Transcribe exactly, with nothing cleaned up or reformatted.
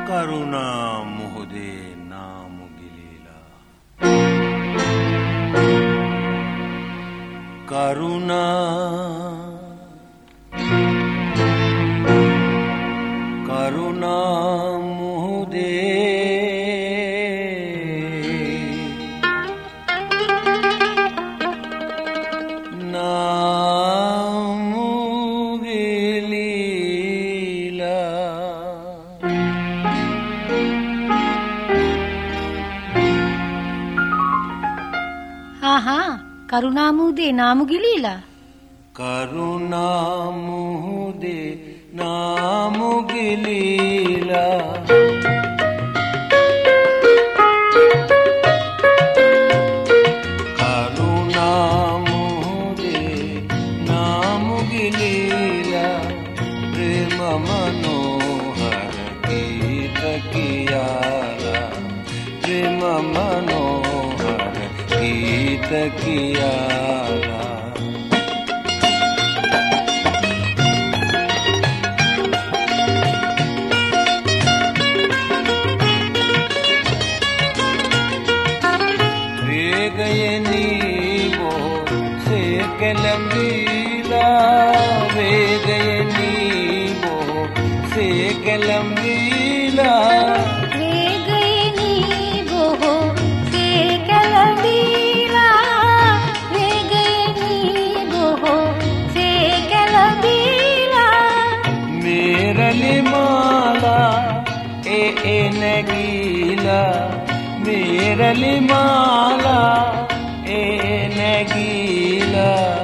කරුණා මුහුදේ නාමු ගිලීලා කරුණා කරුණා මුහුදේ නාමු කරුණා මුහුදේ නාමු ගිලීලා කරුණා මුහුදේ නාමු ගිලීලා කරුණා මුහුදේ නාමු ගිලීලා ප්‍රේම මනෝහර ගීත කියාලා ප්‍රේම මනෝහර ගීත කියාලා වේගයනීවෝ සේකලම්බීලා වේගයනීවෝ සේකලම්බීලා मेरली माला ए नगीला